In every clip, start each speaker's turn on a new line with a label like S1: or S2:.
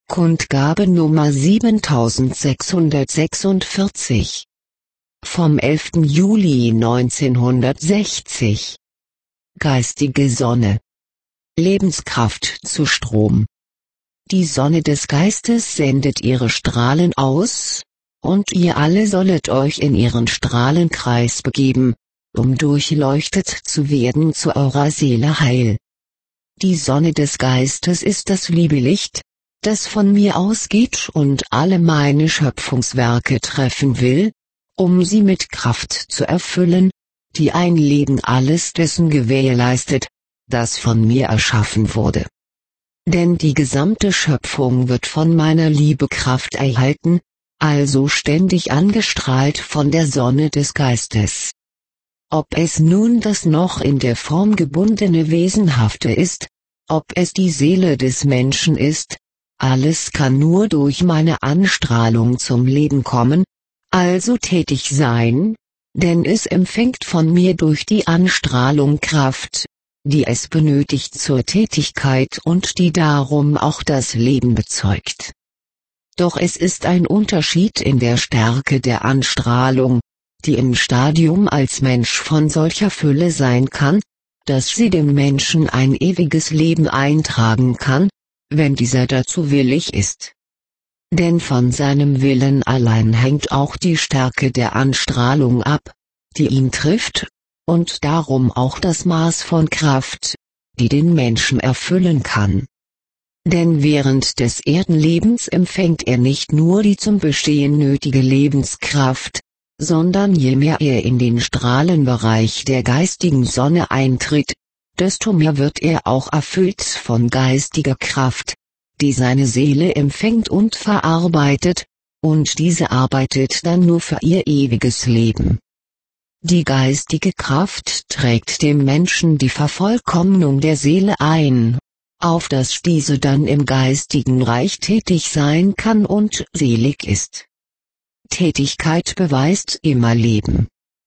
S1: Kundgabe Nummer 7646. Vom 11. Juli 1960. Geistige Sonne. Lebenskraft zu Strom. Die Sonne des Geistes sendet ihre Strahlen aus, und ihr alle sollet euch in ihren Strahlenkreis begeben, um durchleuchtet zu werden zu eurer Seele Heil. Die Sonne des Geistes ist das Liebelicht, das von mir ausgeht und alle meine Schöpfungswerke treffen will, um sie mit Kraft zu erfüllen, die ein Leben alles dessen gewährleistet, das von mir erschaffen wurde. Denn die gesamte Schöpfung wird von meiner Liebe Kraft erhalten, also ständig angestrahlt von der Sonne des Geistes. Ob es nun das noch in der Form gebundene Wesenhafte ist, ob es die Seele des Menschen ist, alles kann nur durch meine Anstrahlung zum Leben kommen, also tätig sein, denn es empfängt von mir durch die Anstrahlung Kraft, die es benötigt zur Tätigkeit und die darum auch das Leben bezeugt. Doch es ist ein Unterschied in der Stärke der Anstrahlung, die im Stadium als Mensch von solcher Fülle sein kann, dass sie dem Menschen ein ewiges Leben eintragen kann, wenn dieser dazu willig ist. Denn von seinem Willen allein hängt auch die Stärke der Anstrahlung ab, die ihn trifft, und darum auch das Maß von Kraft, die den Menschen erfüllen kann. Denn während des Erdenlebens empfängt er nicht nur die zum Bestehen nötige Lebenskraft, sondern je mehr er in den Strahlenbereich der geistigen Sonne eintritt, desto mehr wird er auch erfüllt von geistiger Kraft, die seine Seele empfängt und verarbeitet, und diese arbeitet dann nur für ihr ewiges Leben. Die geistige Kraft trägt dem Menschen die Vervollkommnung der Seele ein, auf dass diese dann im geistigen Reich tätig sein kann und selig ist. Tätigkeit beweist immer Leben.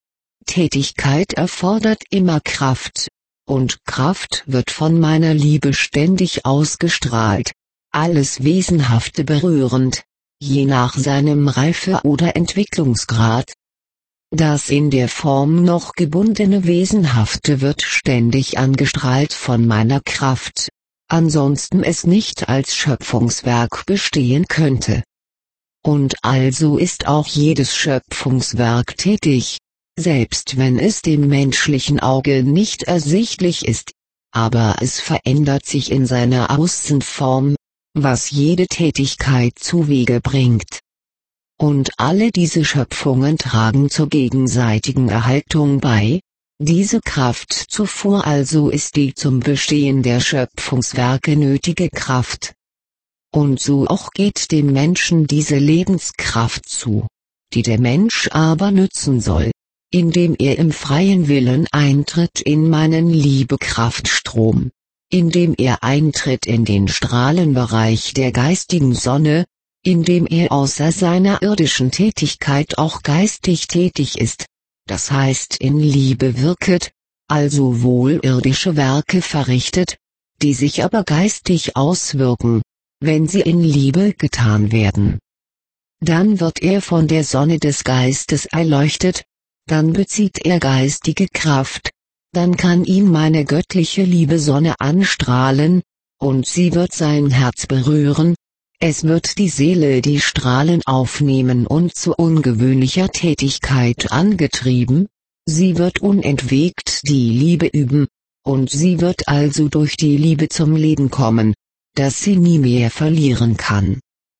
S1: Tätigkeit erfordert immer Kraft, und Kraft wird von meiner Liebe ständig ausgestrahlt, alles Wesenhafte berührend, je nach seinem Reife- oder Entwicklungsgrad. Das in der Form noch gebundene Wesenhafte wird ständig angestrahlt von meiner Kraft, ansonsten es nicht als Schöpfungswerk bestehen könnte. Und also ist auch jedes Schöpfungswerk tätig, selbst wenn es dem menschlichen Auge nicht ersichtlich ist, aber es verändert sich in seiner Außenform, was jede Tätigkeit zuwege bringt. Und alle diese Schöpfungen tragen zur gegenseitigen Erhaltung bei, diese Kraftzufuhr also ist die zum Bestehen der Schöpfungswerke nötige Kraft. Und so auch geht dem Menschen diese Lebenskraft zu, die der Mensch aber nützen soll, indem er im freien Willen eintritt in meinen Liebekraftstrom, indem er eintritt in den Strahlenbereich der geistigen Sonne, indem er außer seiner irdischen Tätigkeit auch geistig tätig ist, das heißt in Liebe wirket, also wohl irdische Werke verrichtet, die sich aber geistig auswirken, wenn sie in Liebe getan werden. Dann wird er von der Sonne des Geistes erleuchtet, dann bezieht er geistige Kraft, dann kann ihn meine göttliche Liebe-Sonne anstrahlen, und sie wird sein Herz berühren, es wird die Seele die Strahlen aufnehmen und zu ungewöhnlicher Tätigkeit angetrieben, sie wird unentwegt die Liebe üben, und sie wird also durch die Liebe zum Leben kommen, das sie nie mehr verlieren kann.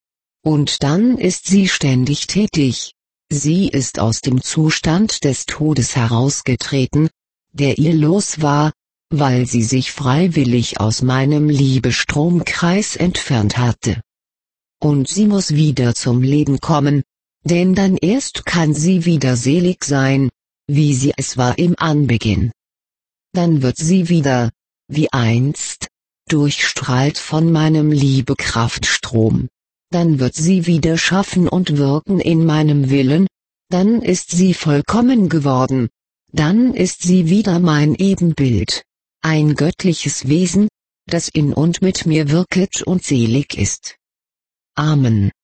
S1: Und dann ist sie ständig tätig. Sie ist aus dem Zustand des Todes herausgetreten, der ihr los war, weil sie sich freiwillig aus meinem Liebestromkreis entfernt hatte. Und sie muss wieder zum Leben kommen, denn dann erst kann sie wieder selig sein, wie sie es war im Anbeginn. Dann wird sie wieder, wie einst, durchstrahlt von meinem Liebekraftstrom. Dann wird sie wieder schaffen und wirken in meinem Willen, dann ist sie vollkommen geworden, dann ist sie wieder mein Ebenbild, ein göttliches Wesen, das in und mit mir wirket und selig ist. Amen.